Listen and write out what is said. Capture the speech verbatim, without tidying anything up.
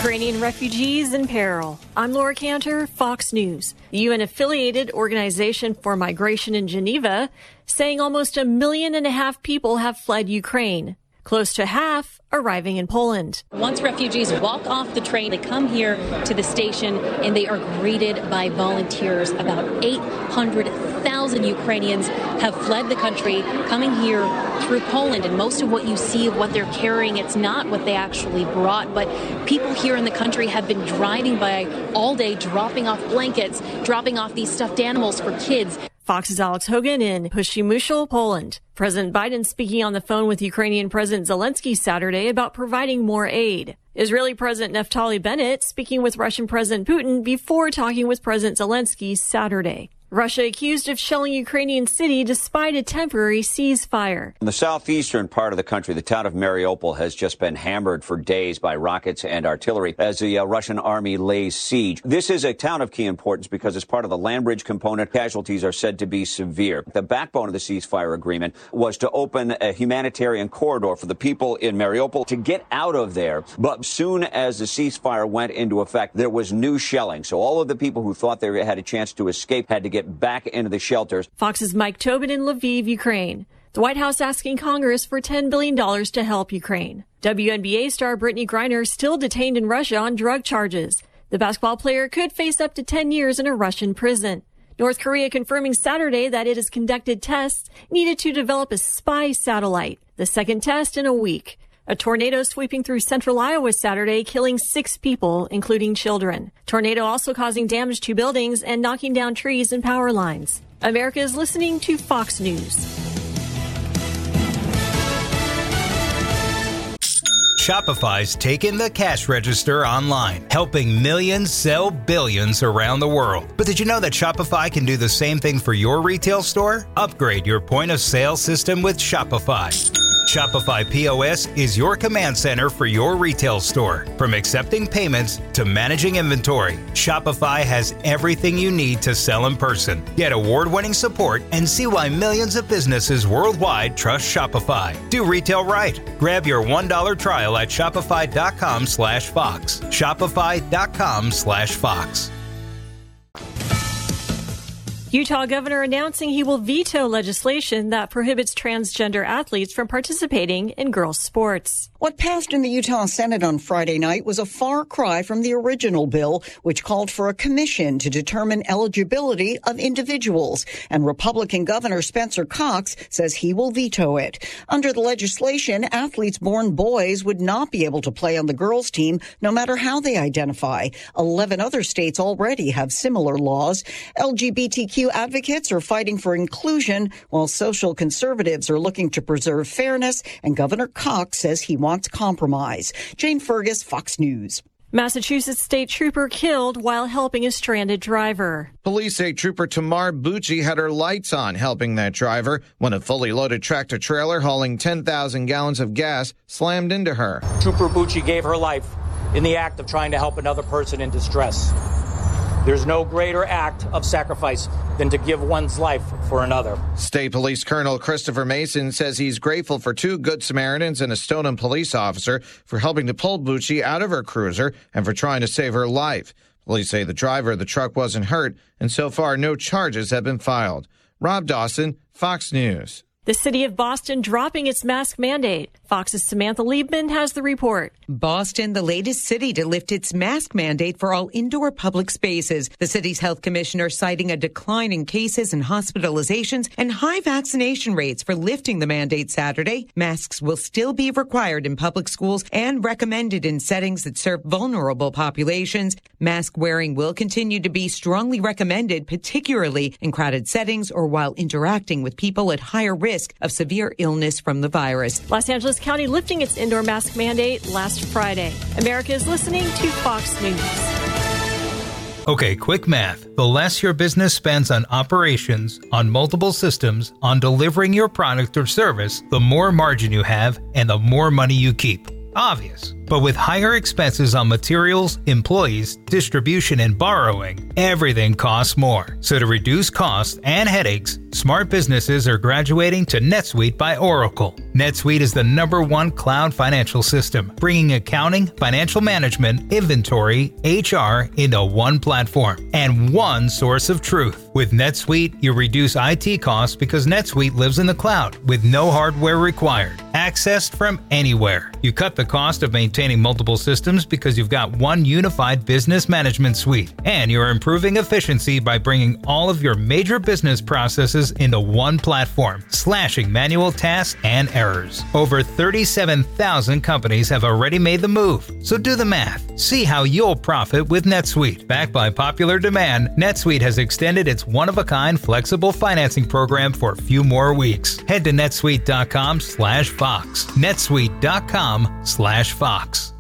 Ukrainian refugees in peril. I'm Laura Cantor, Fox News. The U N-affiliated Organization for Migration in Geneva saying almost a million and a half people have fled Ukraine, close to half arriving in Poland. Once refugees walk off the train, they come here to the station and they are greeted by volunteers. About eight hundred thousand Ukrainians have fled the country, coming here through Poland. And most of what you see of what they're carrying, it's not what they actually brought. But people here in the country have been driving by all day, dropping off blankets, dropping off these stuffed animals for kids. Fox's Alex Hogan in Przemysl, Poland. President Biden speaking on the phone with Ukrainian President Zelensky Saturday about providing more aid. Israeli President Naftali Bennett speaking with Russian President Putin before talking with President Zelensky Saturday. Russia accused of shelling Ukrainian city despite a temporary ceasefire. In the southeastern part of the country, the town of Mariupol has just been hammered for days by rockets and artillery as the uh, Russian army lays siege. This is a town of key importance because it's part of the land bridge component. Casualties are said to be severe. The backbone of the ceasefire agreement was to open a humanitarian corridor for the people in Mariupol to get out of there. But soon as the ceasefire went into effect, there was new shelling. So all of the people who thought they had a chance to escape had to get back into the shelters. Fox's Mike Tobin in Lviv, Ukraine. The White House asking Congress for ten billion dollars to help Ukraine. W N B A star Brittany Griner still detained in Russia on drug charges. The basketball player could face up to ten years in a Russian prison. North Korea confirming Saturday that it has conducted tests needed to develop a spy satellite, the second test in a week. A tornado sweeping through central Iowa Saturday, killing six people, including children. Tornado also causing damage to buildings and knocking down trees and power lines. America is listening to Fox News. Shopify's taken the cash register online, helping millions sell billions around the world. But did you know that Shopify can do the same thing for your retail store? Upgrade your point of sale system with Shopify. Shopify P O S is your command center for your retail store. From accepting payments to managing inventory, Shopify has everything you need to sell in person. Get award-winning support and see why millions of businesses worldwide trust Shopify. Do retail right. Grab your one dollar trial at shopify.com slash Fox. Shopify.com slash Fox. Utah governor announcing he will veto legislation that prohibits transgender athletes from participating in girls' sports. What passed in the Utah Senate on Friday night was a far cry from the original bill, which called for a commission to determine eligibility of individuals. And Republican Governor Spencer Cox says he will veto it. Under the legislation, athletes born boys would not be able to play on the girls' team, no matter how they identify. Eleven other states already have similar laws. L G B T Q advocates are fighting for inclusion, while social conservatives are looking to preserve fairness, and Governor Cox says he wants compromise. Jane Fergus, Fox News. Massachusetts state trooper killed while helping a stranded driver. Police say trooper Tamar Bucci had her lights on helping that driver when a fully loaded tractor trailer hauling ten thousand gallons of gas slammed into her. Trooper Bucci gave her life in the act of trying to help another person in distress. There's no greater act of sacrifice than to give one's life for another. State Police Colonel Christopher Mason says he's grateful for two Good Samaritans and a Stoneham police officer for helping to pull Bucci out of her cruiser and for trying to save her life. Police say the driver of the truck wasn't hurt, and so far no charges have been filed. Rob Dawson, Fox News. The city of Boston dropping its mask mandate. Fox's Samantha Liebman has the report. Boston, the latest city to lift its mask mandate for all indoor public spaces. The city's health commissioner citing a decline in cases and hospitalizations and high vaccination rates for lifting the mandate Saturday. Masks will still be required in public schools and recommended in settings that serve vulnerable populations. Mask wearing will continue to be strongly recommended, particularly in crowded settings or while interacting with people at higher risk of severe illness from the virus. Los Angeles County lifting its indoor mask mandate last Friday. America is listening to Fox News. Okay, quick math. The less your business spends on operations, on multiple systems, on delivering your product or service, the more margin you have and the more money you keep. Obvious. But with higher expenses on materials, employees, distribution, and borrowing, everything costs more. So to reduce costs and headaches, Smart businesses are graduating to NetSuite by Oracle. NetSuite is the number one cloud financial system, bringing accounting, financial management, inventory, H R into one platform and one source of truth. With NetSuite, you reduce I T costs because NetSuite lives in the cloud with no hardware required. Accessed from anywhere. You cut the cost of maintaining multiple systems because you've got one unified business management suite. And you're improving efficiency by bringing all of your major business processes into one platform, slashing manual tasks and errors. Over thirty-seven thousand companies have already made the move. So do the math. See how you'll profit with NetSuite. Backed by popular demand, NetSuite has extended its one-of-a-kind flexible financing program for a few more weeks. Head to netsuite dot com slash Fox. netsuite dot com slash Fox.